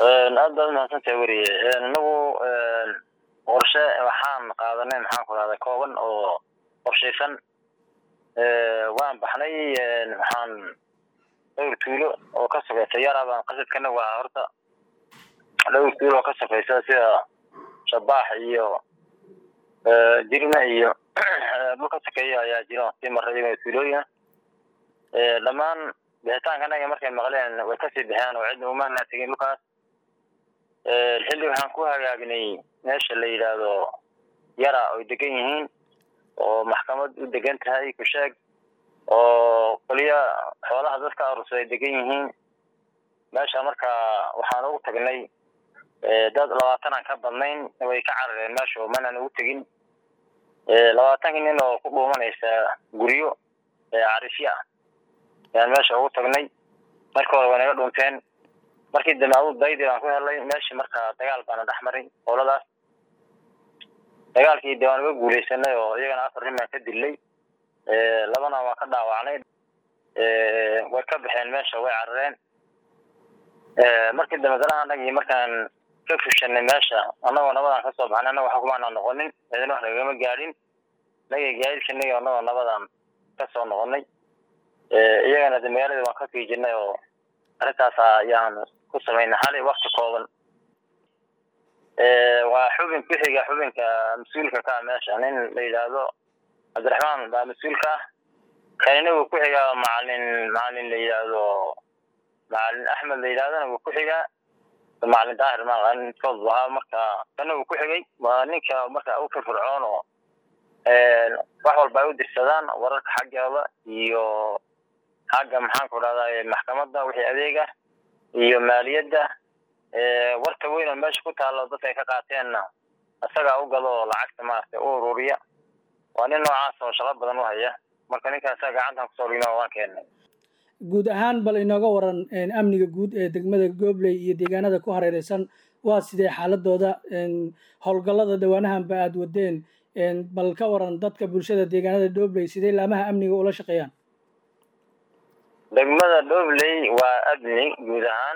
aad mahadsantahay wariye anagu qorshe waxaan qaadanay maxaan ku raadey kooban oo qorsheysan waan baxnay waxaan dhowr tuulo oo ka sugaysa yarabaan qasadkana waa horta dhowr tuulo oo ka sugaysa sida Shabax iyo jirna iyo dhulka sakeeya ayaa jiro si maray tuulooyin dhamaan bixitaankana markay maqleen way ka sii bixiyaan oo cid uma naatagin dhulkaas xilli waxaan ku hagaagnay meesha la yiraahdo yara oo degan yihiin oo maxkamad u degan tahay ku sheeg oo qoliya xoolaha dadka arusay degan yihiin meesha marka waxaan ugu tagnay dad 20 aan ka badnayn way ka carareen meesha mana ugu tagin 20 nin oo ku dhuumanaysa guriyo carifiya yaan meesha ugu tagnay marka hore wanaga dhunteen markii dambe daydi aan ku helay meesha marka dagaal baan dhaxmaray qoladaas dagaalkii deewan uga guuleysanay oo iyagana afar nin ka dilay labana waa ka dhaawacnay way ka baxeen meesha way carareen markii dambe dalaanagii markaan ka fushanay meesha anagoo nabadan ka soo baxnay anaga waxa kuma noqonin cidina wax lagama gaarin laga gaarsiinay anagoo nabadan ka soo noqonay iyagana magaalada waan ka fiijinay oo arrintaas ayaan ku sameynay xalay waqti kooban waa xubinka mas'uulka ka meesha nin la yiraahdo Abdiraxmaan baa mas'uulka kayna uu ku xiga macallin la yiraahdo macallin Axmed la yiraahdo uu ku xiga macallin Daahir macallin waa marka kana uu ku xigay waa ninka marka uu firfircoon oo wax walba u dirsadaan wararka xaggooda iyo xagga maxaan ku raadayay maxkamadda wixii adeega iyo maaliyadda warta weyn oo meesha ku taalo dadka ka qaateenna asaga u galo lacagta maartay oo ururiya waa nin noocaas oo shaqo badan u haya marka ninkaas gacantan ku soo dhigno waan keenay guud ahaan bal inooga waran amniga guud ee degmada Gobley iyo deegaanada ku hareeraysan waa sidee xaaladooda howlgallada dhawaanahan ba aad wadeen bal ka waran dadka bulshada deegaanada Gobley sidee laamaha amniga ula shaqeeyaan degmada Gobley waa amni guud ahaan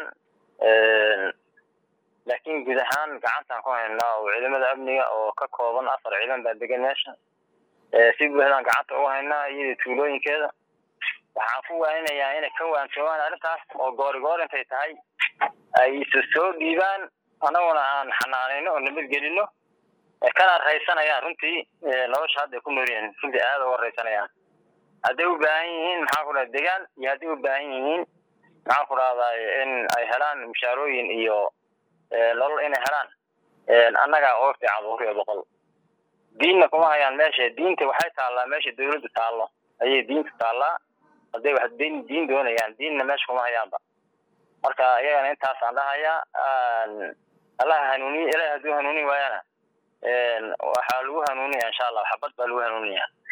laakiin guud ahaan gacantan ku haynaa oo ciidamada amniga oo ka kooban 4 ciidan baa degan meesha si buuxda gacanta u haynaa iyo tuulooyinkeeda waxaan ku waaynayaa inay ka waantoobaan arrintaas oo goor intay tahay ay soo dhiibaan anaguna aan xanaaneyno oo nabad gelino kana raysanayaan runtii nolosha hadda ku noolyihiin runtii aad uga raysanayaan hadday u baahan yihiin maxaa ku dhahay deegaan iyo hadday u baahan yihiin maxaa ku dhahday in ay helaan mushaarooyin iyo nolol inay helaan annaga oo fiican boqol diinna kuma hayaan meesha diinta waxay taalaa meesha dawladdu taalo ayay diinta taalaa hadday wax diin doonayaan diinna meesha kuma hayaanba marka iyagana intaas aan dhahayaa Allah hanuuni ilaahay hadduu hanuuni waayana waxa lagu hanuuniyaa insha Allah xabad baa lagu hanuuniyaa